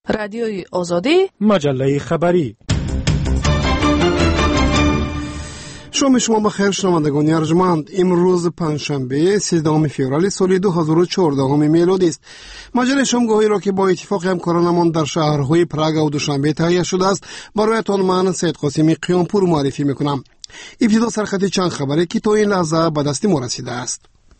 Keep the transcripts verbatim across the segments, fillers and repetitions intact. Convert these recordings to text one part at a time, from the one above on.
رادیوی آزادی، مجله خبری. شام شما بخیر شنوندگان ارجمند. امروز پنجشنبه سیزدهم فوریه سال دو هزار و چهارده میلادی است. مجله شامگاهی را که با اتفاق همکارانمان در شهرهای پراگ و دوشنبه تهیه شده است برایتان من سید قاسمی قیامپور معرفی میکنم. ابتدا سرخط چند خبری که تا این لحظه به دست ما رسیده است.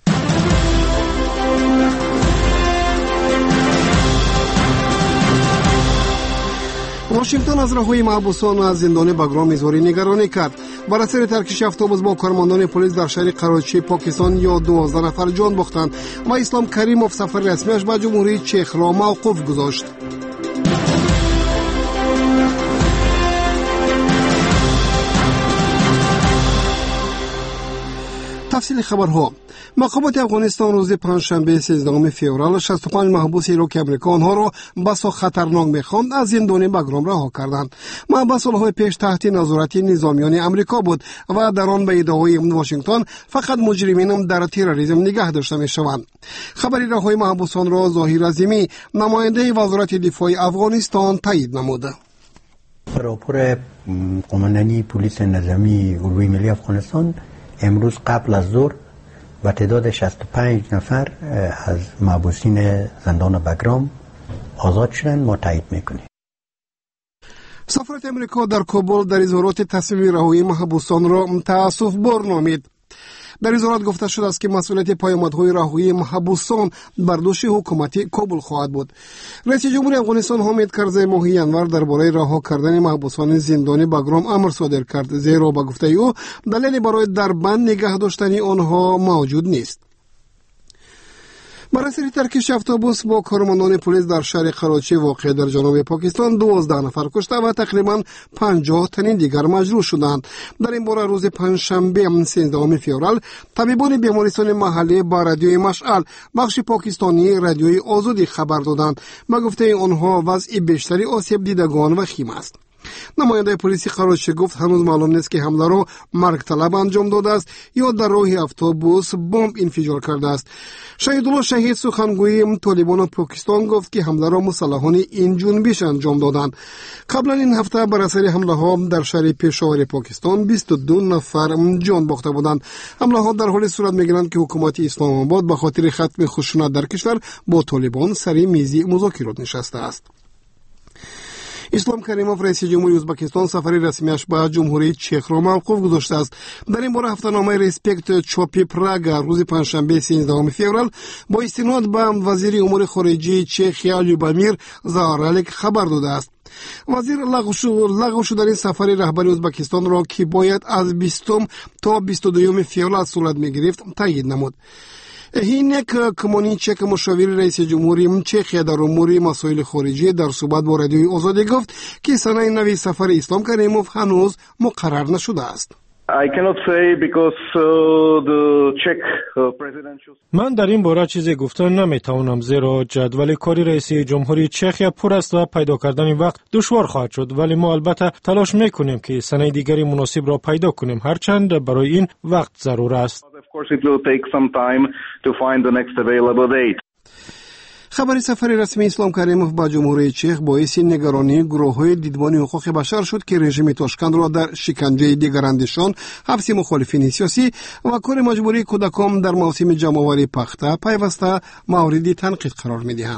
واشنگتن از رهایی محبوسان از زندان بگرام اظهار نگرانی کرد. بر اثر ترکش اتوبوس با کارمندان پلیس در شهر کراچی پاکستان یا دوازده نفر جان باختند و اسلام کریموف سفر رسمیش به جمهوری چک را موقوف گذاشت. تفصیل خبرها. مقامات افغانستان روز پنجشنبه سیزدهم فوریه شصت و پنج محبوس را که امریکا آنها را بسا خطرناک می‌خواند از زندان بگرام رها کردند. محبوس سالهای پیش تحت نظارت نظامیان امریکا بود و در آن به ادعای واشنگتن فقط مجرمین در تروریسم نگه داشته می‌شوند. خبری رهایی محبوسان را ظاهر عظیمی نماینده وزارت دفاع افغانستان تایید نمود. راپور قماندانی پلیس نظامی اردوی ملی افغانستان امروز قبل از ظهر و تعداد شصت و پنج نفر از محبوسین زندان بگرام آزاد شدند. ما تایید میکنیم. سفارت امریکا در کابل در اظهارات تصمیم رهایی محبوسان را تأسف بار نامید. در اظهارات گفته شده است که مسئولیت پیامدهای رهایی محبوسان بر دوش حکومت کابل خواهد بود. رئیس جمهور افغانستان حامد کرزی ماهی ینور درباره رها کردن محبوسان زندانی بگرام امر صادر کرد، زیرا به گفته او دلیلی برای در بند نگه داشتن آنها موجود نیست. بر اثر ترکش اتوبوس با کارمندان پلیس در شهر کراچی واقع در جنوب پاکستان دوازده نفر کشته و تقریبا پنجاه تن دیگر مجروح شدند. در این باره روز پنجشنبه سیزدهم فوریه طبیبان بیمارستان محلی با رادیوی مشعل بخش پاکستانی رادیوی آزادی خبر دادند. به گفته آنها وضع بیشتری آسیب دیدگان وخیم است. نماینده پلیس کراچی گفت هنوز معلوم نیست که حمله را مرگ طلب انجام داده است یا در راه اتوبوس بمب انفجار کرده است. شهیدالله شهید سخنگوی طالبان پاکستان گفت که حمله را مسلحان این جنبش انجام دادند. قبلا این هفته بر اثر حمله ها در شهر پشاور پاکستان بیست و دو نفر جان باخته بودند. حمله ها در حال صورت میگیرند که حکومت اسلام آباد به خاطر ختم خشونت در کشور با طالبان سر میز مذاکرات نشسته است. اسلام کریموف رئیس جمهوری ازبکستان سفر رسمیش به جمهوری چک را موقوف گذاشته است. در این باره هفته‌نامه ریسپکت چوپی پراگ روز پنجشنبه سیزدهم فوریه با استناد به وزیر امور خارجه چک لوبامیر زارالیک خبر داده است. وزیر لغو شدن سفر رهبر ازبکستان را که باید از بیستم تا بیست و دوم فوریه صورت می‌گرفت تایید نمود. هینک کمونیچک مشاور رئیس جمهوری چک در امور مسائل خارجی در صحبت با رادیوی آزادی گفت که سنه نوی سفر اسلام کریموف هنوز مقرر نشده است. I cannot say because uh, the Czech uh, presidential... من در این باره چیزی گفتن نمیتوانم، زیرا جدول کاری رئیس جمهوری چخیا پر است و پیدا کردن وقت دشوار خواهد شد، ولی ما البته تلاش میکنیم که سنه دیگری مناسب را پیدا کنیم، هرچند برای این وقت ضرور است. Of course it will take some time to find the next available date. خبر سفر رسمی اسلام کریموف به جمهوری چک باعث نگرانی گروه‌های دیدبان حقوق بشر شد که رژیم تاشکند را در شکنجه دیگراندیشان، حبس مخالفین سیاسی و کار مجبوری کودکان در موسم جمع‌آوری پخته پیوسته مورد تنقید قرار می‌دهند.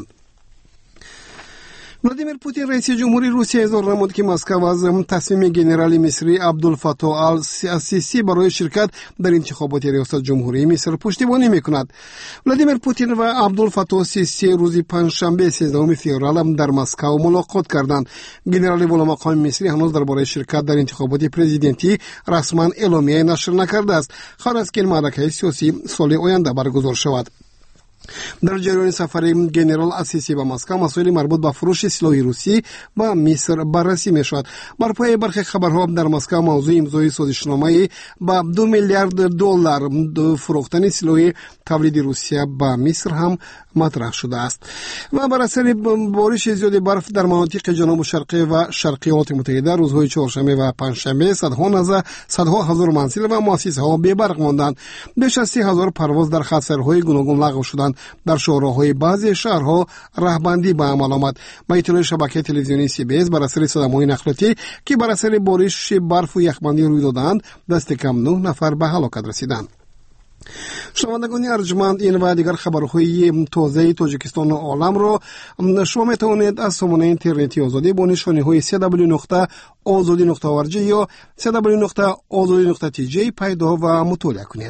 ولادیمیر پوتین رئیس جمهوری روسیه اظهار نمود که مسکو از تصمیم ژنرال مصری عبدالفتاح السیسی برای شرکت در انتخابات ریاست جمهوری مصر پشتیبانی میکند. ولادیمیر پوتین و عبدالفتاح السیسی روز پنجشنبه سیزدهم فوریه در مسکو ملاقات کردند. ژنرال ولامقام مصری هنوز درباره شرکت در انتخابات پرزیدنتی رسما اعلامیه نشر نکرده است. قرار است که این معرکه سیاسی سال آینده برگزار شود. در جریان سفر ژنرال السیسی به مسکو مسائل مربوط به فروش سلاح روسی به مصر بررسی می شود. بر پایه برخی خبرها در مسکو موضوع امضای سازشنامه با دو میلیارد دلار فروختن سلاح تولید روسیه به مصر هم مطرح شده است. و بر اثر بارش زیاد برف در مناطق جنوب شرقی و شرقی ایالات متحده روزهای چهارشنبه و پنجشنبه صدها نزد صدها هزار منزل و مؤسسه‌ها بی برق ماندند. بیش از سی هزار پرواز در خط سرهای گوناگون لغو شدند. дар шоҳраҳои баъзе шаҳрҳо раҳбандӣ ба амал омад. ба иттилои шабакаи телевизионии си би эс бар асари садамаҳои нақлиётӣ ки бар асари бориши барфу яхбандӣ рӯй доданд, дасти кам нӯҳ нафар ба ҳалокат расиданд. шунавандагони арҷманд, ин ва дигар хабарҳои тозаи Тоҷикистону оламро шумо метавонед аз сомонаи интернети озодӣ бо нишониҳои си дабл ю нуқта озодӣ нуқта орг ё си дабл ю нуқта озодӣ нуқта ти ҷей пайдо ва мутолиа кунед.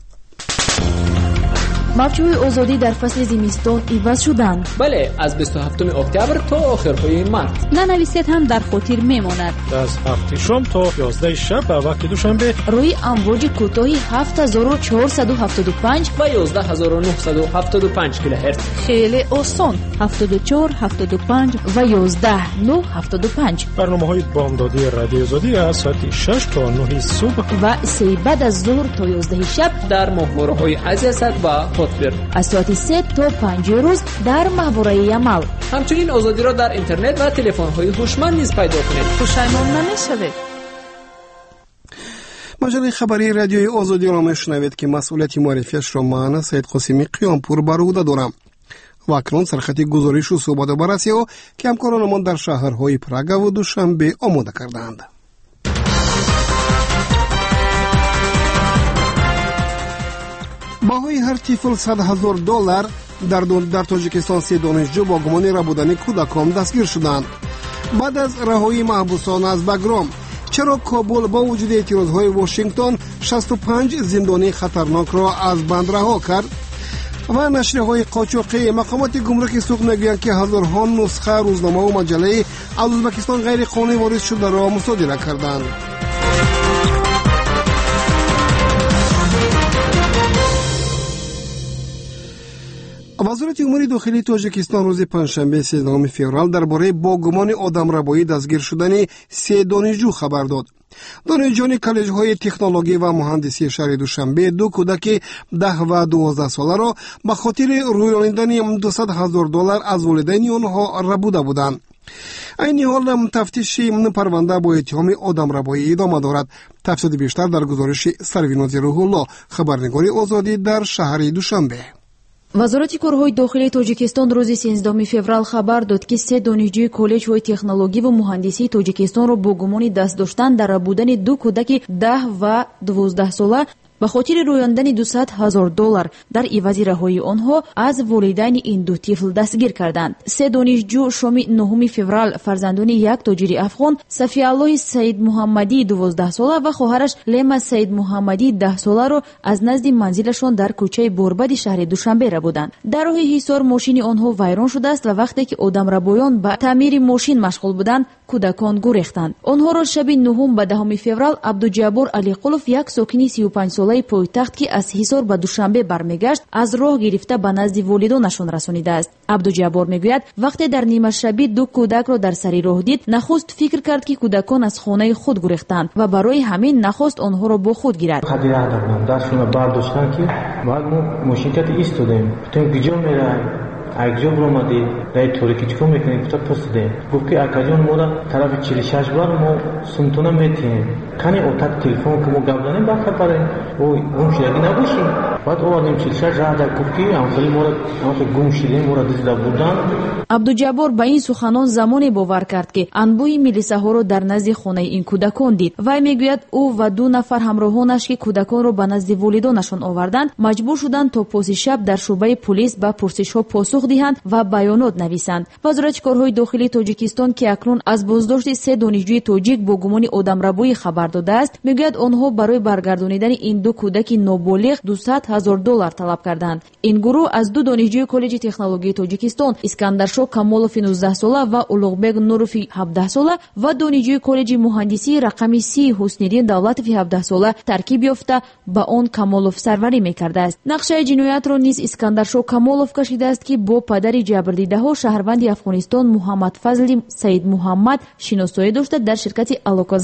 мавҷҳои озодӣ дар фасли зимистон иваз шуданд. бале, аз бисту ҳафтуми октябр то охирҳои март. нанависед ҳам дар хотир мемонад. аз ҳафти шом то ёздаҳи шаб ба вақти душанбе рӯи амвоҷи кӯтоҳи ҳафт ҳазору чаҳорсаду ҳафтоду панҷ ва ёздаҳ ҳазору нуҳсаду ҳафтоду панҷ килоҳерц. хеле осон. ҳафтоду чор ҳафтоду панҷ ва ёздаҳ нӯҳ ҳафтоду панҷ. барномаҳои бомдодии радиои озодӣ аз соати шаш то нӯҳи субҳ ва се баъд аз зуҳр то ёздаҳи шаб дар моҳвораҳои азиясад ва хотбир. аз соати се то панҷи рӯз дар маҳвораи Ямал. ҳамчунин озодиро дар интернет ва телефонҳои ҳушманд низ пайдо кунед. пушаймон намешавед. маҷалаи хабарии радиои озодиро мешунавед ки масъулияти муаррифиашро ман Саид Қосими Қиёнпур бар ӯҳда дорам. ва акнун сархати гузоришу суҳбату баррасиҳо ки ҳамкоронамон дар шаҳрҳои Прагаву Душанбе омода карданд. баҳои ҳар тифл сад ҳазор доллар дар, дар Тоҷикистон се донишҷӯ бо гумони рабудани кӯдакон дастгир шуданд. баъд аз раҳоии маҳбусон аз Багром, чаро Кобул бо вуҷуди эътирозҳои Вашингтон шасту панҷ зиндонии хатарнокро аз банд раҳо кард? ва нашриҳои қочоқӣ мақомоти гумруки суқ мегӯянд ки ҳазорҳо нусха рӯзномаву маҷалаи аз Ӯзбекистон ғайриқонунӣ ворид шударо мусодира карданд. вазорати умури дохилии Тоҷикистон рӯзи панҷшанбе сездахуми феврал дар бораи бо гумони одамрабоӣ дастгир шудани се донишҷӯ хабар дод. донишҷӯёни коллеҷҳои технологӣ ва муҳандисии шаҳри Душанбе ду кӯдаки даҳ ва дувоздаҳ соларо ба хотири рӯёнидани дусад ҳазор доллар аз волидайни онҳо рабуда буданд. айни ҳол тафтиши парванда бо иттиҳоми одамрабоӣ идома дорад. тафсилоти бештар дар гузориши Сарвинози Рӯҳулло, хабарнигори озодӣ дар шаҳри Душанбе. вазорати корҳои дохилии Тоҷикистон рӯзи сенздаҳуми феврал хабар дод ки се донишҷӯи коллеҷҳои технологиву муҳандисии Тоҷикистонро бо гумони даст доштан дар рабудани ду кӯдаки даҳ ва дувоздаҳ сола ба хотири рӯяндани дусад ҳазор доллар дар ивази раҳои онҳо аз волидайни ин ду тифл дастгир карданд. се донишҷӯ шоми нӯҳуми феврал фарзандони як тоҷири афғон Сафиаллоҳи Саидмуҳаммадӣ дувоздаҳ сола ва хоҳараш Лема Саидмуҳаммадӣ даҳ соларо аз назди манзилашон дар кӯчаи Борбади шаҳри Душанбе рабуданд. дар роҳи ҳисор мошини онҳо вайрон шудааст ва вақте ки одамрабоён ба таъмири мошин машғул буданд, кӯдакон гурехтанд. онҳоро шаби нӯҳум ба даҳуми феврал Абдуҷаббор Алиқулов, як сокини сию панҷ сола пойтахт ки аз ҳисор ба Душанбе бармегашт, аз роҳ гирифта ба назди волидонашон расонидааст. Абдуҷаббор мегӯяд, вақте дар нимашабӣ ду кӯдакро дар сари роҳ дид, нахуст фикр кард ки кӯдакон аз хонаи худ гурехтанд ва барои ҳамин нахост онҳоро бо худ гирад. дастшона бардоштан ки баъд мо мошинкати истодем, гуфтем куҷо меравем, айкҷо буромади дар торикӣ чикор мекунем, гуфта пурсидем, гуфт ки акаҷон моро тарафи чилу шаш бар мо сумтона метиҳем, кани отак телефон ки мо гап занем бахабарем, ой гум шудагӣ набошем. баъд овардем чилу шаш раҳда гуфт ки амсоли моро амсо гум шудем, моро дизида буданд. Абдуҷаббор ба ин суханон замоне бовар кард ки анбӯи милисаҳоро дар назди хонаи ин кӯдакон дид. вай мегӯяд ӯ ва ду нафар ҳамроҳонаш ки кӯдаконро ба назди волидонашон оварданд, маҷбур шуданд то поси шаб дар шуъбаи пулис ба пурсишҳо посух диҳанд ва баёнот нависанд. вазорати корҳои дохилии Тоҷикистон ки акнун аз боздошти се донишҷӯи тоҷик бо гумони одамрабоӣ хабар додааст, мегӯяд онҳо барои баргардонидани ин ду кӯдаки ноболиғ дусад ҳазор доллар талаб карданд. ин гурӯҳ аз ду донишҷӯи коллеҷи технологии Тоҷикистон Искандаршо Камолови нуздаҳ сола ва Улуғбек Нурови ҳабдаҳ сола ва донишҷӯи коллеҷи муҳандисии рақами си Ҳусниддин Давлатови ҳабдаҳ сола таркиб ёфта ба он Камолов сарварӣ мекардааст. нақшаи ҷиноятро низ Искандаршо Камолов кашидааст ки бо падари ҷабрдидаҳо шаҳрванди Афғонистон Муҳаммадфазли Саидмуҳаммад шиносоӣ дошта дар ширкати Алоказай.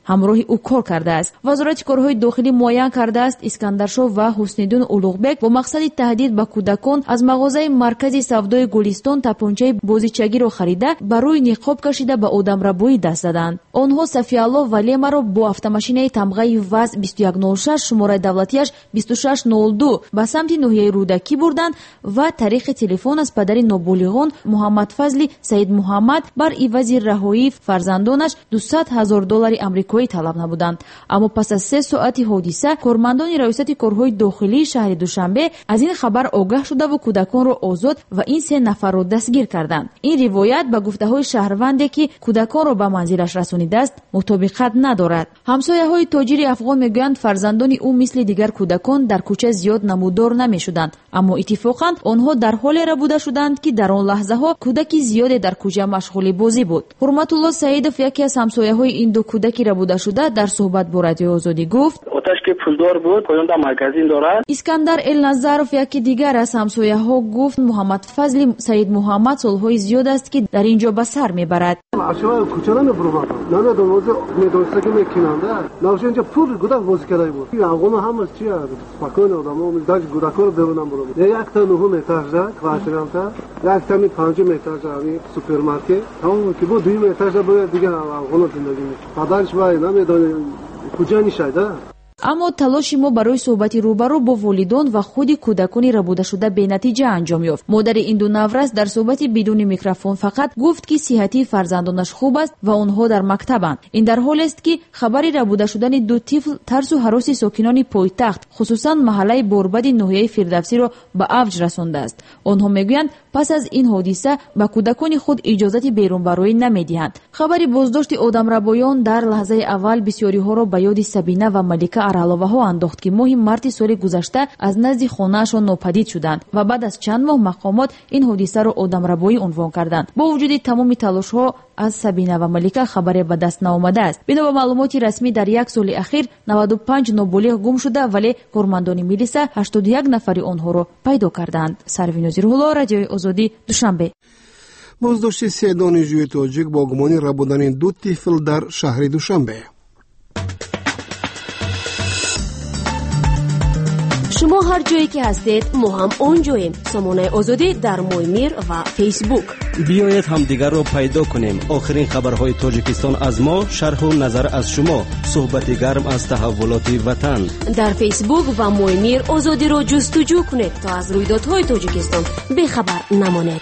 ҳамроҳи ӯ кор кардааст. вазорати корҳои дохилӣ муайян кардааст искандаршоҳ ва ҳусниддин улуғбек бо мақсади таҳдид ба кӯдакон аз мағозаи маркази савдои гулистон тапончаи бозичагиро харида ба рӯи ниқоб кашида ба одамрабоӣ даст заданд. онҳо Сафиалло Валемаро бо автомашинаи тамғаи ВАЗ двести یک صفر шесть шумораи давлатияш двести шесть صفر دو ба самти ноҳияи рӯдакӣ бурданд ва тариқи телефон аз падари ноболиғон Муҳаммадфазли Саид Муҳаммад бар ивази раҳоии фарзандонаш дусад ҳазор доллари амрикоӣ талаб намуданд. аммо пас аз се соати ҳодиса кормандони раёсати корҳои дохилии шаҳри Душанбе аз ин хабар огаҳ шудаву кӯдаконро озод ва ин се нафарро дастгир карданд. ин ривоят ба гуфтаҳои шаҳрванде ки кӯдаконро ба манзилаш расонидааст мутобиқат надорад. ҳамсояҳои тоҷири афғон мегӯянд фарзандони ӯ мисли дигар кӯдакон дар кӯча зиёд намуддор намешуданд, аммо иттифоқан онҳо дар ҳолеро буда шуданд ки дар он лаҳзаҳо кӯдаки зиёде дар кӯча машғули бозӣ буд. ҳурматулло Саидов, яке аз ҳамсояҳои ин ду кӯдакиро буда шуда, дар суҳбат бо Радиои Озодӣ гуфт: оташ ки пулдор буд, поёнда марказин дорад. Искандар Элназаров, яке дигар аз ҳамсояҳо, гуфт Муҳаммадфазли Саид Муҳаммад солҳои зиёд аст ки дар ин ҷо ба сар мебарад. ашвар кӯча намебурмад. Намедон озе медонста ки мекинанда. Навш инҷа пул гудак бозӣ кардай буд. Авгоно ҳамаш чи аст. Спокойно одамон даж гудакоро бевонам бурам. Як та нӯҳум этажда квартирамта, як та ми панҷум этажда ами супермаркет. Тамом ки бу дуюм этажда бояд дигар авгоно зиндагӣ мекунад. Падарш вай намедони куҷа нишайда. аммо талоши мо барои суҳбати рӯбарӯ бо волидон ва худи кӯдакони рабудашуда бенатиҷа анҷом ёфт. модари ин ду наврас дар суҳбати бидуни микрофон фақат гуфт ки сиҳатии фарзандонаш хуб аст ва онҳо дар мактабанд. ин дар ҳолест ки хабари рабуда шудани ду тифл тарсу ҳароси сокинони пойтахт, хусусан маҳаллаи борбади ноҳияи Фирдавсиро ба авҷ расондааст. онҳо мегӯянд пас аз ин ҳодиса ба кӯдакони худ иҷозати берунбароӣ намедиҳанд. хабари боздошти одамрабоён дар лаҳзаи аввал бисёриҳоро ба ёди Сабина ва Малика араловаҳо андохт ки моҳи марти соли гузашта аз назди хонаашон нопадид шуданд ва баъд аз чанд моҳ мақомот ин ҳодисаро одамрабоӣ унвон карданд. бо вуҷуди тамоми талошҳо аз Сабина ва Малика хабаре ба даст наомадааст. бино ба маълумоти расмӣ дар як соли ахир наваду панҷ ноболиғ гум шуда, вале кормандони милиса ҳаштоду як нафари онҳоро пайдо карданд. Сарви Нозирулло, Радиои Озодӣ, Душанбе. боздошти се донишҷӯи тоҷик бо гумони рабудани ду тифл дар шаҳри Душанбе. шумо ҳар ҷое ки ҳастед, мо ҳам он ҷоем. Сомонаи Озодӣ дар Моймир ва Фейсбук. биёед ҳамдигарро пайдо кунем. охирин хабарҳои Тоҷикистон аз мо, шарҳу назар аз шумо, суҳбати гарм аз таҳаввулоти ватан. дар Фейсбук ва Моймир Озодиро ҷустуҷӯ кунед то аз рӯйдодҳои Тоҷикистон бехабар намонед.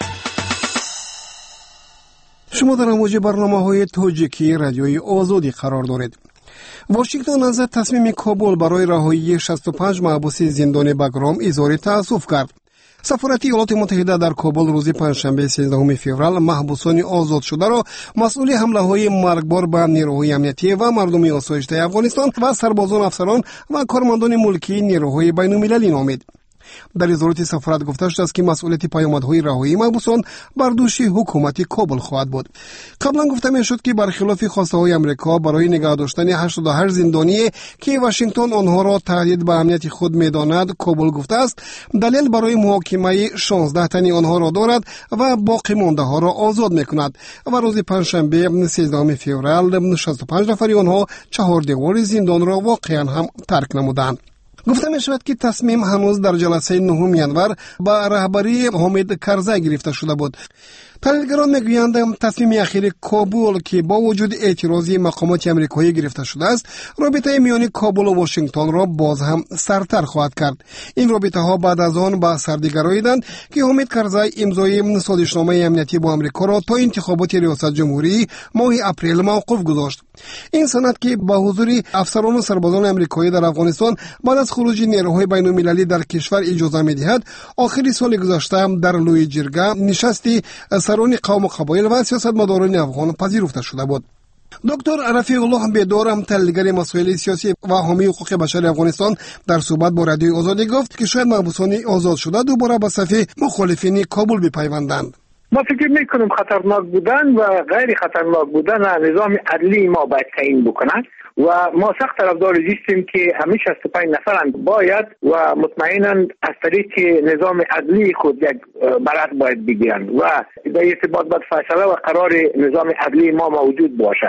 шумо дар амоҷи барномаҳои тоҷикии Радиои Озодӣ қарор доред. Вашингтон аз тасмими Кобул барои раҳоии шасту панҷ маҳбуси зиндони Багром изҳори таассуф кард. сафорати Иёлоти Муттаҳида дар Кобул рӯзи панҷшанбе сенздаҳуми феврал маҳбусони озодшударо масъули ҳамлаҳои маргбор ба нерӯҳои амниятӣ ва мардуми осоиштаи Афғонистон ва сарбозон, афсарон ва кормандони мулкии нерӯҳои байнумилалӣ номид. дар изҳороти сафорат гуфта шудааст ки масъулияти паёмадҳои раҳоии маҳбусон бар дӯши ҳукумати Кобул хоҳад буд. қаблан гуфта мешуд ки бархилофи хостаҳои Амрико барои нигоҳ доштани ҳаштоду ҳашт зиндоние ки Вашингтон онҳоро таҳдид ба амнияти худ медонад, Кобул гуфтааст далел барои муҳокимаи шонздаҳ тани онҳоро дорад ва боқӣ мондаҳоро озод мекунад ва рӯзи панҷшанбе сенздаҳуми феврал шасту панҷ нафари онҳо чаҳордевори зиндонро воқеан ҳам тарк намуданд. гуфта мешавад ки тасмим ҳанӯз дар ҷаласаи нӯҳуми январ ба раҳбарии Ҳомид Карзай гирифта шуда буд. таҳлилгарон мегӯянд тасмими ахири Кобул ки бо вуҷуди эътирози мақомоти амрикоӣ гирифта шудааст, робитаи миёни Кобулу Вашингтонро боз ҳам сартар хоҳад кард. ин робитаҳо баъд аз он ба сардигароиданд ки Ҳомид Карзай имзои созишномаи амниятӣ бо Амрикоро то интихоботи риёсатҷумҳурии моҳи апрел мавқуф гузошт. ин санад ки ба ҳузури афсарону сарбозони амрикоӣ дар Афғонистон баъд аз хуруҷи нерӯҳои байнумилалӣ дар кишвар иҷоза медиҳад, охири соли гузашта дар Лӯи ҷирга нишасти сарони қавму қабоил ва сиёсатмадорони афғон пазируфта шуда буд. доктор Рафиуллоҳ Бедор, таҳлилгари масоили сиёсӣ ва ҳомии ҳуқуқи башари Афғонистон, дар суҳбат бо Радиои Озодӣ гуфт ки шояд маҳбусони озодшуда дубора ба сафи мухолифини Кобул бипайванданд. ما فکر میکنم خطرناک بودن و غیر خطرناک بودن نظام عدلی ما باید تعیین بکنن و ما سخت طرفدار هستیم که همه شصت و پنج نفرند باید و مطمئنا از طریق نظام عدلی خود یک برات باید بگیرن و در ارتباط با فیصله و قرار نظام عدلی ما موجود باشه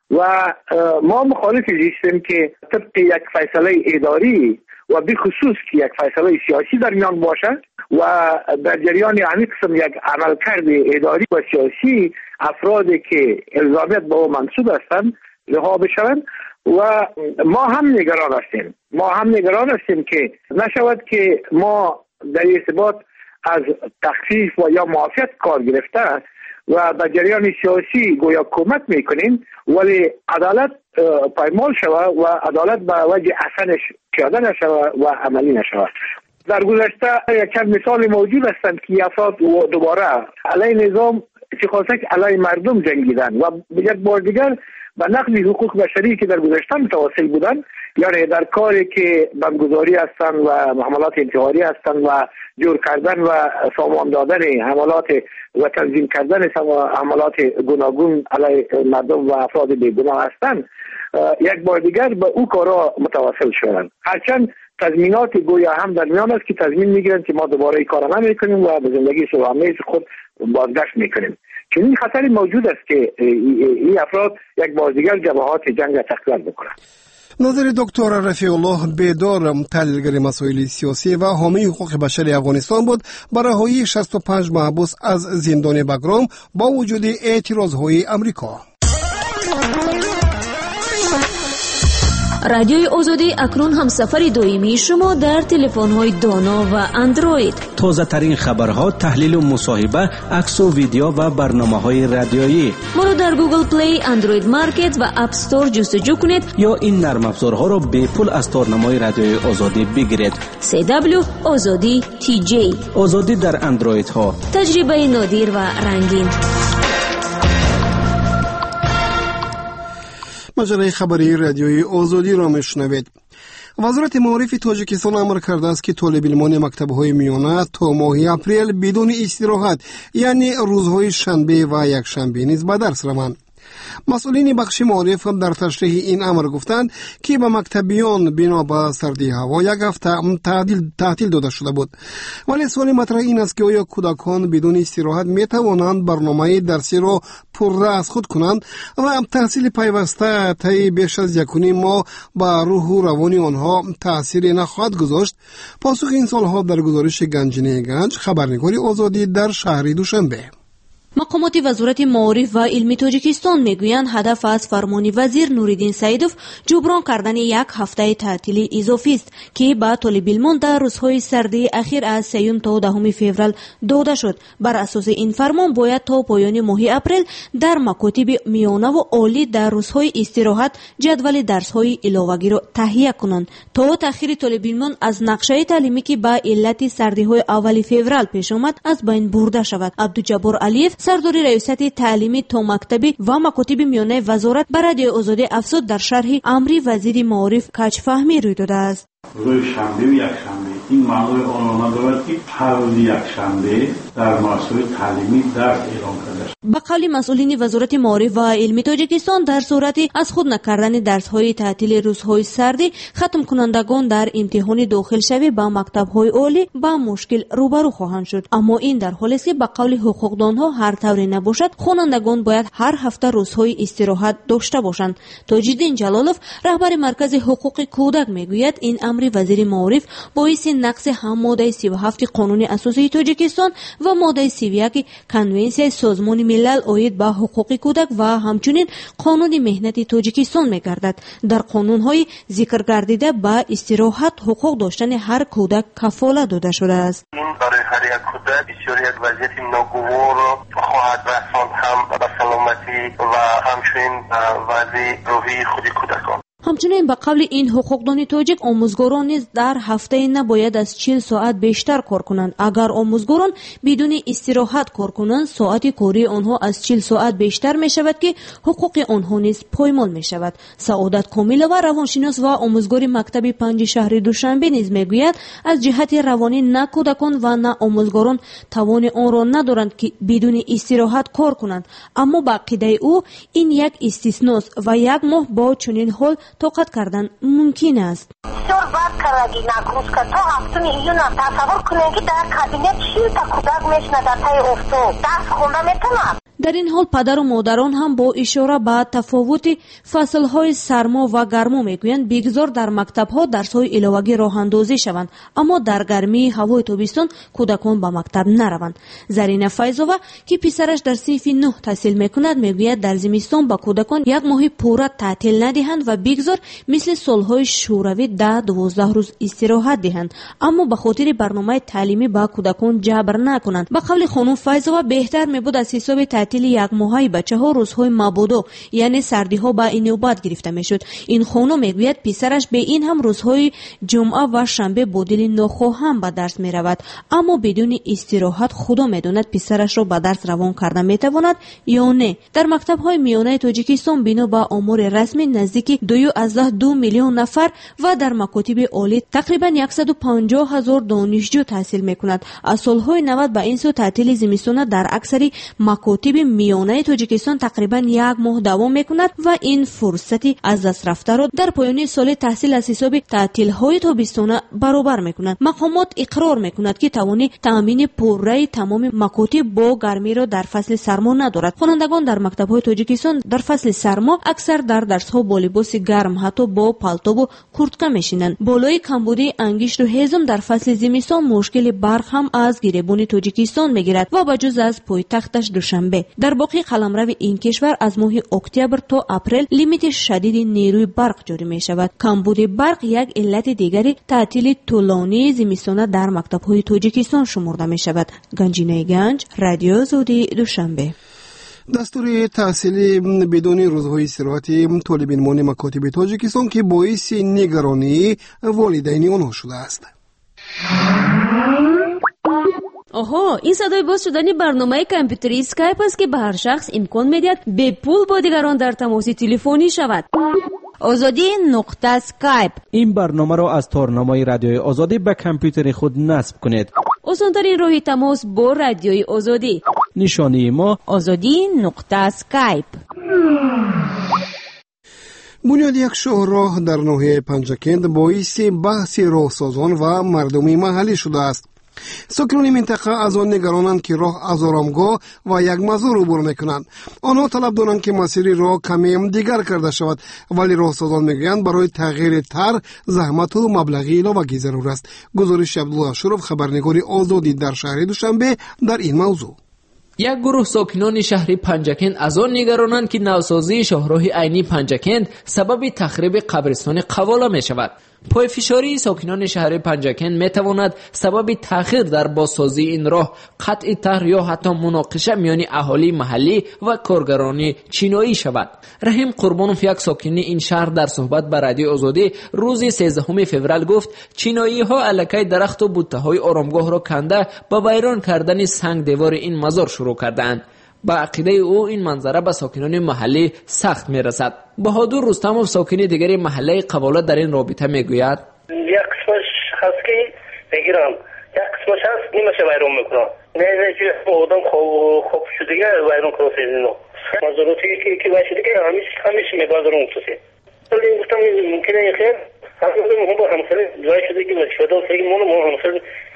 و ما مخالف هستیم که طبق یک فیصله اداری و به خصوص که یک فیصله سیاسی در میان باشد و در جریان همین قسم یک عملکرد اداری و سیاسی افرادی که الزامیت به او منصوب هستند رها بشوند و ما هم نگران هستیم ما هم نگران هستیم که نشود که ما در ارتباط از تخفیف و یا معافیت کار گرفته و در جریان سیاسی گویا کمک میکنیم ولی عدالت پایمال شود و عدالت به وجه اصلش پیاده نشود و عملی نشود. در گذشته یک چند مثال موجود هستند که افراد دوباره علیه نظام چه خاصه که علیه مردم جنگیدن و یک بار دیگر به نقض حقوق بشری که در گذشته متواصل بودند، یعنی در کاری که بمبگذاری هستند و حملات انتحاری هستند و جور کردن و سامان دادن حملات و تنظیم کردن حملات گوناگون علیه مردم و افراد بیگناه هستند، یک بار دیگر به او کارا متواصل شدند. هرچند تضمینات گویا هم در میان است که تضمین میگیرند که ما دوباره این کارا نمیکنیم و به زندگی صلح‌آمیز خود بازگشت میکنیم. چنین خطری موجود است که این افراد یک بار دیگر جبهات جنگ را تقویت بکنند. نظر دکتر رفیع الله بیدار، تحلیلگر مسائل سیاسی و حامی حقوق بشر افغانستان بود با رهایی شصت و پنج محبوس از زندان بگرام با وجود اعتراضهای امریکا. رادیوی آزادی اکنون هم سفر دائمی شما در تلفن‌های دانا و اندروید. تازه ترین خبرها، تحلیل و مصاحبه، عکس و ویدیو و برنامه‌های رادیویی. ما رو در گوگل پلی، اندروید مارکت و اپ استور جستجو کنید یا این نرم افزارها رو به پول از تارنمای رادیوی آزادی بگیرید. سی دبلیو آزادی تی جی. آزادی در اندروید ها. تجربه نادر و رنگین. مجله خبری رادیوی آزادی را میشنوید. وزارت معارف تاجیکستان امر کرده است که طالب علمان مکتب‌های میانه تا ماه اپریل بدون استراحت، یعنی روزهای شنبه و یک شنبه نیز به درس روند. مسئولین بخش معارف در تشریح این امر گفتند که به مکتبیان بنا به سردی هوا یک هفته تعطیل تعطیل داده شده بود، ولی سوال مطرح این است که آیا کودکان بدون استراحت می توانند برنامه درسی را پررأس خود کنند و تحصیل پیوسته طی بیش از یک و نیم ماه با روح و روان آنها تأثیر نخواهد گذاشت؟ پاسخ این سوالها در گزارش گنجینه گنج، خبرنگاری آزادی در شهر دوشنبه. مقامات وزارت معارف و علمی تاجیکستان میگویند هدف از فرمان وزیر نوریدین سعیدوف جبران کردن یک هفته تعطیل اضافی است که با طالب علمان در روزهای سردی اخیر از سیوم تا دهم فوریه داده شد. بر اساس این فرمان باید تا پایان ماه اپریل در مکاتب میانه و عالی در روزهای استراحت جدول درس‌های علاوه‌ای را تهیه کنند تا تأخیر طالب علمان از نقشه تعلیمی که با علت سردی‌های اول فوریه پیش آمد از بین برده شود. عبدالجبار علیف سردار ریاست تعلیمی تا مکتبی و مکاتب میانه وزارت بر رادیو آزادی افزود در شرح امر وزیر معارف کج فهمی روی داده است. روز شنبه و یک شنبه این معنای آن ندارد که هر روز یک شنبه در مؤسسه تعلیمی درس اعلام کرده شد. به قول مسئولین وزارت معارف و علمی تاجیکستان در صورت از خود نکردن درس‌های تعطیل روزهای سردی ختم کنندگان در امتحان داخل شوی به مکتب‌های عالی با مشکل روبرو خواهند شد، اما این در حالی است که به قول حقوقدانها هر طوری نباشد خوانندگان باید هر هفته روزهای استراحت داشته باشند. تاج‌الدین جلالوف رهبر مرکز حقوق کودک میگوید این امر وزیر معارف باعث نقض هم ماده سی و هفت قانون اساسی تاجیکستان و ماده سی و یک کنونسیون سازمان ملل عاید به حقوق کودک و همچنین قانون مهنت تاجیکستان می‌گردد. در قانون‌های ذکر گردیده به استراحت حقوق داشتن هر کودک کفالت داده شده است. این برای هر یک کودک بسیار یک وضعیت ناگوار خواهد رساند، هم به سلامتی و همچنین وضع روحی خود کودکان. همچنین به قول این حقوقدان تاجیک آموزگاران نیز در هفته نباید از چهل ساعت بیشتر کار کنند. اگر آموزگاران بدون استراحت کار کنند ساعت کاری آنها از چهل ساعت بیشتر می شود که حقوق آنها نیز پایمال می شود. سعادت کامل و روانشناس و آموزگار مکتب پنج شهر دوشنبه نیز می گوید از جهت روانی نه کودکان و نه آموزگاران توان آن را ندارند که بدون استراحت کار کنند، اما با عقیده او این یک استثناست و یک ماه با چنین حال طاقت کردن ممکن است. بسیار بد کردی نگروز که تا هفتم ایون تصور کنید که در کابینت چی تا کودک میشنه در تای افتو درس خونده میتونه. در این حال پدر و مادران هم با اشاره به تفاوت فصل‌های سرما و گرما میگویند بگذار در مکتب‌ها درس‌های الهوگی راه اندازی شوند، اما در گرمی هوای تابستان کودکان به مکتب نروند. زرینه فیض‌آور که پسرش در صنف نه تحصیل میکند میگوید در زمستان به کودکان یک ماه پوره تعطیل ندهند و بگذار مثل سال‌های شوروی ده دوازده روز استراحت دهند، اما به خاطر برنامه تعلیمی به کودکان جبر نکنند. به قول خانم فیض‌آور بهتر میبود از حساب تعطیل یک ماهی بچه‌ها روزهای مبادا یعنی سردی‌ها به این نوبت گرفته میشد. این خانم میگوید پسرش به این هم روزهای جمعه و شنبه با دل ناخواهم به درس میرود، اما بدون استراحت خدا میداند پسرش را به درس روان کرده میتواند یا نه. در مکتب‌های میانه تاجیکستان بنا به آمار رسمی نزدیک دو ازده دو میلیون نفر و در مکاتب عالی تقریبا صد و پنجاه هزار دانشجو تحصیل میکند. از سالهای نود به این سو تعطیل زمستانه در اکثر مکاتب میانه تاجیکستان تقریبا یک ماه دوام میکند و این فرصتی از دست رفته را در پایان سال تحصیل از حساب تعطیل‌های تابستانه برابر میکند. مقامات اقرار میکند که توان تامین پوره تمام مکاتب با گرمی را در فصل سرما ندارد. خوانندگان در مکتب‌های تاجیکستان در فصل سرما اکثر در درس‌ها با لباس گرم حتی با پالتو و کورتکه میشینند. بالای کمبودی انگشت و هضم در فصل زمستان مشکل برق هم از گریبان تاجیکستان میگیرد و بجز از پایتختش دوشنبه. در باقی قلمرو این کشور از ماه اکتبر تا اپریل لیمیت شدید نیروی برق جاری می شود. کمبود برق یک علت دیگری تعطیل طولانی زمستانه در مکتب‌های تاجیکستان شمرده می شود. گنجینه گنج، رادیو آزادی، دوشنبه. دستور تحصیلی بدون روزهای استراحتی طالبان مکاتب تاجیکستان که باعث نگرانی والدین آنها شده است. آها، این صدای باز شدن برنامه کامپیوتری اسکایپ است که به هر شخص امکان می‌دهد به پول با دیگران در تماس تلفنی شود. آزادی نقطه اسکایپ. این برنامه را از تارنمای رادیوی آزادی به کامپیوتر خود نصب کنید. آسان‌ترین راه تماس با رادیوی آزادی. نشانی ما آزادی نقطه اسکایپ. بنیاد یک شاهراه در ناحیه پنجکند باعث بحث راهسازان و مردم محلی شده است. ساکنان منطقه از آن نگرانند که راه از آرامگاه و یک مزار عبور میکنند. آنها طلب دارند که مسیر راه کمی دیگر کرده شود، ولی راهسازان میگویند برای تغییر طرح زحمت و مبلغی علاوه‌ای ضرور است. گزارش عبدالله اشرف، خبرنگار آزادی در شهر دوشنبه در این موضوع. یک گروه ساکنان شهر پنجکند از آن نگرانند که نوسازی شاهراه عینی پنجکند سبب تخریب قبرستان قواله می شود. پای فشاری ساکنان شهر پنجکند می تواند سبب تأخیر در بازسازی این راه، قطع طرح یا حتی مناقشه میان اهالی محلی و کارگران چینایی شود. رحیم قربانوف، یک ساکن این شهر، در صحبت با رادیو آزادی روز سیزدهم فوریه گفت چینایی ها الکی درخت و بوته های آرامگاه را کنده با ویران کردن سنگ دیوار این مزار شروع کردند. با عقیده او این منظره به ساکنان محلی سخت میرسد. بهادر رستموف، ساکن دیگری محله قواله، در این رابطه میگوید یک قسمش هست که بگیرم، یک قسمش هست نیمش ویران میکنم. نه نه که آدم خوب شده دیگه ویران کنه سیزینو مزاراتی که که باشه دیگه همیشه همیشه میبازرون توسی. ولی گفتم ممکنه خیر همون هم با همسر جای شده که شده سگی مون مون همسر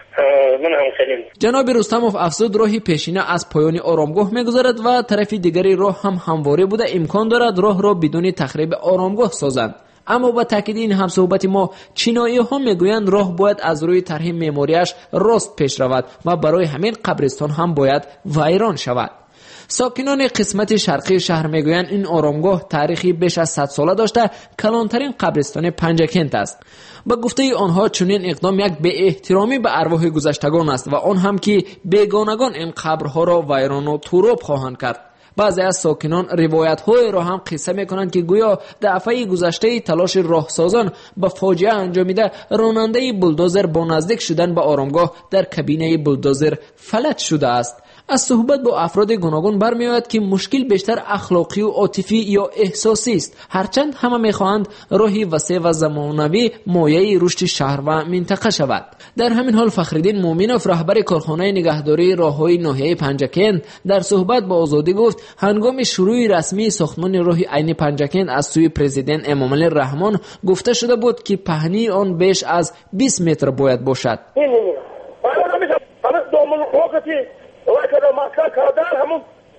من همسریم. جناب رستموف افزود راهی پیشینه از پایان آرامگاه میگذارد و طرف دیگری راه هم همواره بوده امکان دارد راه را بدون تخریب آرامگاه سازند. اما با تاکید این همصحبت ما، چینایی ها میگویند راه باید از روی طرح معماریش راست پیش رود و برای همین قبرستان هم باید ویران شود. ساکنان قسمت شرقی شهر میگویند این آرامگاه تاریخی بیش از صد ساله داشته، کلانترین قبرستان پنجکند است. با گفته آنها چنین اقدام یک به احترامی به ارواح گذشتگان است و آن هم که بیگانگان این قبرها را ویران و تراب خواهند کرد. بعضی از ساکنان روایت های را هم قصه میکنند که گویا دفعه گذشته تلاش راهسازان به فاجعه انجامیده، راننده بولدوزر با نزدیک شدن به آرامگاه در کابینه بولدوزر فلج شده است. از صحبت با افراد گوناگون برمیآید که مشکل بیشتر اخلاقی و عاطفی یا احساسی است، هرچند همه میخواهند راهی وسیع و زمانوی مایه رشد شهر و منطقه شود. در همین حال فخرالدین مومنوف، رهبر کارخانه نگهداری راههای ناحیه پنجکند، در صحبت با آزادی گفت هنگام شروع رسمی ساختمان راه عین پنجکند از سوی پرزیدنت امامعلی رحمان گفته شده بود که پهنی آن بیش از بیست متر باید باشد. وقتی ما کار کردن همون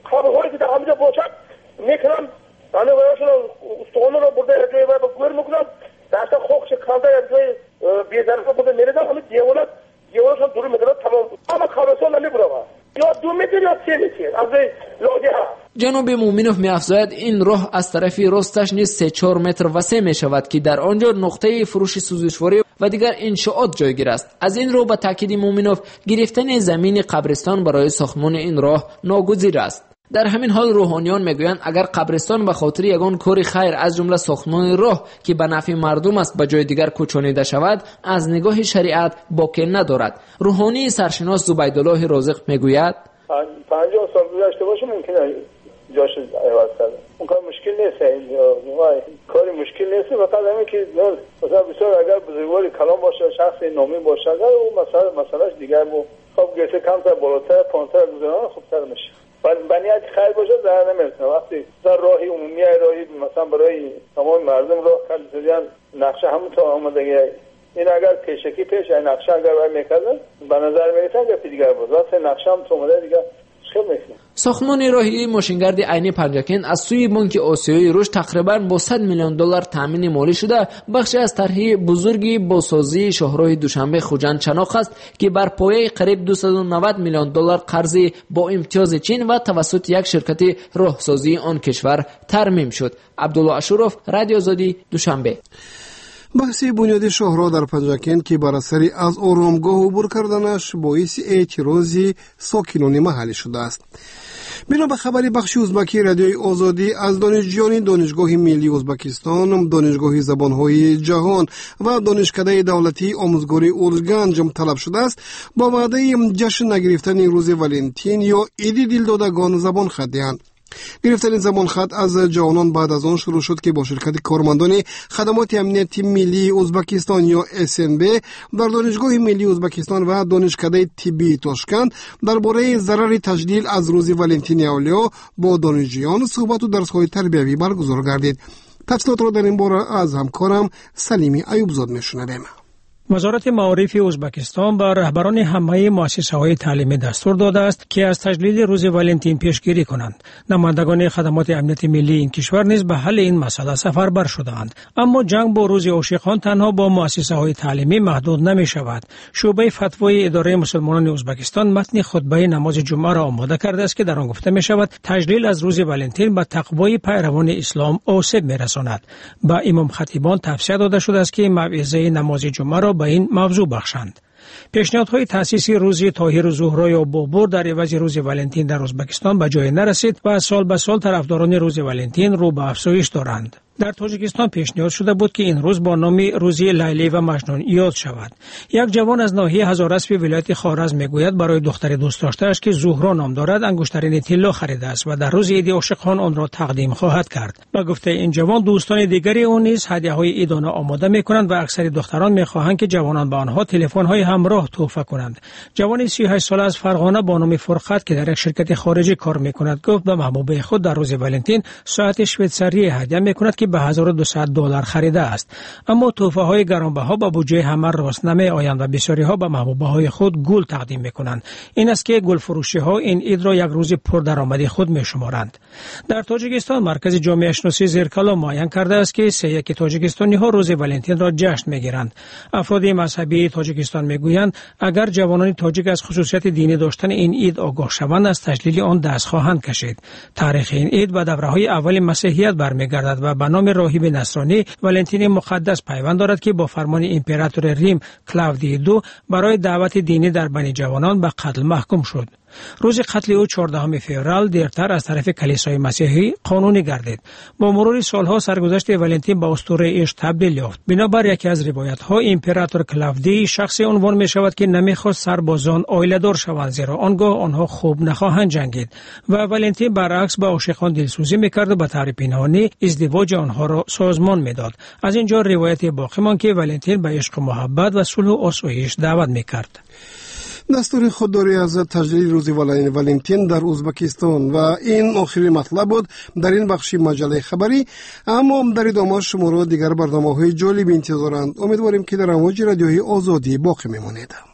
خبرهایی که در همینجا باشد میکنم همه برایشون استخوان رو برده یک جای باید گویر میکنم دسته خوکش کنده یک جای بیزرف رو برده میریدم همه دیولت دیولتشون دور میدارد تمام اما خبرستان نمیبرم یا دو متر یا سه متر از لوجه ها. جناب مومینوف می افزاید این راه از طرف راستش نیز سه چهار متر وسیع می شود که در آنجا نقطه فروش سوزشواری و دیگر انشاءات جایگیر است. از این رو به تاکید مومینوف گرفتن زمین قبرستان برای ساختمان این راه ناگزیر است. در همین حال روحانیان میگویند اگر قبرستان به خاطر یگان کار خیر از جمله ساختمان راه که به نفع مردم است به جای دیگر کوچانیده شود از نگاه شریعت باکی ندارد. روحانی سرشناس زبیدالله رازق میگوید پنجاه سال گذشته باشه ممکنه جاش عوض کنه. اون کار مشکل نیست، کاری مشکل نیست، فقط همین که مثلا بسیار اگر بزرگواری کلام باشه شخص نامی باشه اگر اون مسئله مسئلهش دیگر بود خب گرفته کمتر بالاتر پانتر گذاران خوبتر میشه. بنیاد خیر باشه ضرر نمیرسه. وقتی در راهی عمومی راهی مثلا برای تمام مردم راه کردن نقشه همون تا آمادگی این اگر پیشکی پیش این نقشه اگر باید میکردن به نظر میرسن که دیگر بود وقتی نقشه هم تو اومده دیگر ساختمان راهی ماشینگرد عینی پنجکین از سوی بانک آسیایی رشد تقریبا با صد میلیون دلار تامین مالی شده بخشی از طرح بزرگی بازسازی شاهراه دوشنبه خوجند چناق است که بر پایه قریب دویست و نود میلیون دلار قرض با امتیاز چین و توسط یک شرکت راهسازی آن کشور ترمیم شد. عبدالله اشرف، رادیو آزادی، دوشنبه. بحث بنیادی شاهراه در پنجکین که بر اثر از آرامگاه عبور کردنش باعث اعتراض ساکنان محلی شده است. بنا به خبری بخش ازبکی رادیوی آزادی از دانشجویان دانشگاه ملی ازبکستان، دانشگاه زبانهای جهان و دانشکده دولتی آموزگاری اورگنج طلب شده است با وعده جشن نگرفتن روز ولنتین یا عید دلدادگان زبان خط دهند. گرفتن زبان خط از جوانان بعد از آن شروع شد که با شرکت کارمندان خدمات امنیتی ملی ازبکستان یا اس ان بی در دانشگاه ملی ازبکستان و دانشکده طبی تاشکند درباره ضرر تجلیل از روز ولنتین اولیا با دانشجویان صحبت و درس‌های تربیوی برگزار گردید. تفصیلات را در این باره از همکارم سلیمی ایوبزاد میشنویم. وزارت معارف ازبکستان به رهبران همه مؤسسه‌های تعلیمی دستور داده است که از تجلیل روز ولنتین پیشگیری کنند. نمایندگان خدمات امنیت ملی این کشور نیز به حل این مسئله سفربر شدند. اما جنگ با روز عاشقان تنها با مؤسسه‌های تعلیمی محدود نمی شود. شعبه فتوای اداره مسلمانان ازبکستان متن خطبه نماز جمعه را آماده کرده است که در آن گفته می شود تجلیل از روز ولنتین به تقوای پیروان اسلام آسیب می رساند. با امام خطیبان توصیه داده شده است که موعظه نماز جمعه را به این موضوع بخشند. پیشنهادهای تأسیس روز طاهر و زهرا یا بابور در عوض روز ولنتین در ازبکستان به جای نرسید و از سال به سال طرفداران روز ولنتین رو به افزایش دارند. در تاجیکستان پیشنهاد شده بود که این روز با نام روزی لیلی و مجنون یاد شود. یک جوان از ناحیه هزاراسپ ولایت خوارزم میگوید برای دختر دوست داشته‌اش که زهرا نام دارد انگشترین طلا خریده است و در روز عید عاشقان آن را تقدیم خواهد کرد. با گفته این جوان دوستان دیگری او نیز هدیه‌های عیدانه آماده می‌کنند و اکثر دختران می‌خواهند که جوانان به آنها تلفن‌های همراه تحفه کنند. جوانی سی و هشت ساله از فرغانه با نام فرخت که در یک شرکت خارجی کار می‌کند گفت به محبوبه خود در روز ولنتین ساعت شویتزری هدیه می‌کند که به هزار و دویست دلار خریده است. اما تحفه های گرانبها با بودجه همه راست نمی آیند و بسیاری ها به محبوبه های خود گل تقدیم میکنند. این است که گل فروشی ها این عید را یک روز پردرآمدی خود می شمارند. در تاجیکستان مرکز جامعه شناسی زیرکلا معین کرده است که سه یک تاجیکستانی ها روز ولنتین را جشن میگیرند. افراد مذهبی تاجیکستان میگویند اگر جوانان تاجیک از خصوصیت دینی داشتن این عید آگاه شوند از تجلیل آن دست خواهند کشید. تاریخ این عید به دوره‌های اول مسیحیت برمیگردد و به نام راهب نصرانی ولنتین مقدس پیوند دارد که با فرمان امپراتور ریم کلاودی دو برای دعوت دینی در بین جوانان به قتل محکوم شد. روز قتل او چهاردهم فوریه دیرتر از طرف کلیسای مسیحی قانونی گردید. با مرور سالها سرگذشت ولنتین به اسطوره عشق تبدیل یافت. بنابر یکی از روایت‌ها امپراتور کلاودی شخصی عنوان می شود که نمی‌خواست سربازان عائله‌دار شوند زیرا آنگاه آنها خوب نخواهند جنگید و ولنتین برعکس به عاشقان دلسوزی می‌کرد و به طور پنهانی ازدواج آنها را سازمان می‌داد. از اینجا روایت باقی ماند که ولنتین به عشق و محبت و صلح و آسایش دعوت می‌کرد. دستور خودداری از تجلیل روز ولنتین در ازبکستان و این آخرین مطلب بود در این بخش مجله خبری. اما در ادامه شما را دیگر برنامه‌های جالب انتظارند. امیدواریم که در امواج رادیوی آزادی باقی میمانید.